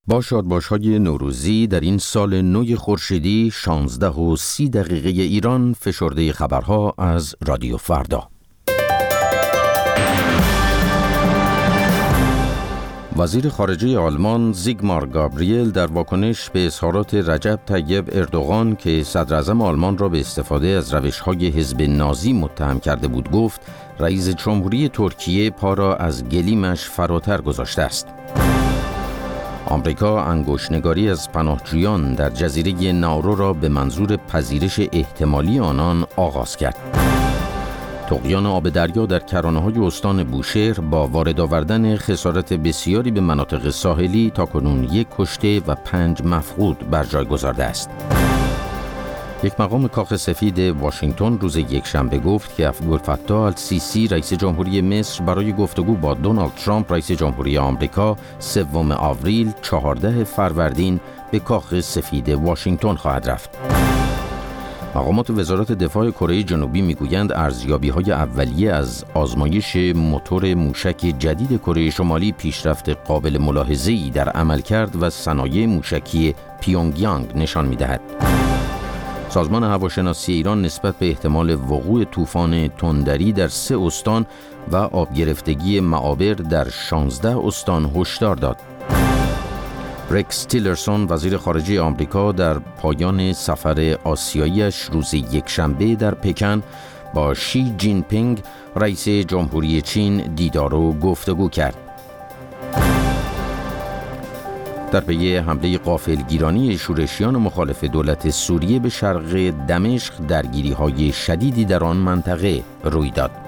با شادباش‌های نوروزی در این سال نو خورشیدی 16:30 ایران، فشرده خبرها از رادیو فردا. وزیر خارجه آلمان زیگمار گابریل در واکنش به اظهارات رجب طیب اردوغان که صدراعظم آلمان را به استفاده از روش‌های حزب نازی متهم کرده بود گفت رئیس جمهوری ترکیه پا را از گلیمش فراتر گذاشته است. آمریکا انگشت‌نگاری از پناهجویان در جزیره نارو را به منظور پذیرش احتمالی آنان آغاز کرد. طغیان آب دریا در کرانه‌های استان بوشهر با وارد آوردن خسارت بسیاری به مناطق ساحلی تاکنون 1 کشته و 5 مفقود بر جای گذارده است. یک مقام کاخ سفید واشنگتن روز یکشنبه گفت که عبدالفتاح السیسی رئیس جمهوری مصر برای گفتگو با دونالد ترامپ رئیس جمهوری آمریکا 3 آوریل 14 فروردین به کاخ سفید واشنگتن خواهد رفت. مقامات وزارت دفاع کره جنوبی میگویند ارزیابی‌های اولیه از آزمایش موتور موشک جدید کره شمالی پیشرفت قابل ملاحظه‌ای در عملکرد و صنایع موشکی پیونگیانگ نشان می‌دهد. سازمان هواشناسی ایران نسبت به احتمال وقوع طوفان تندری در 3 استان و آب گرفتگی معابر در 16 استان هشدار داد. رکس تیلرسون وزیر خارجه آمریکا در پایان سفر آسیایی‌اش روز یکشنبه در پکن با شی جین پینگ رئیس جمهوری چین دیدار و گفتگو کرد. در پی حمله غافلگیرانی شورشیان مخالف دولت سوریه به شرق دمشق درگیری‌های شدیدی در آن منطقه روی داد.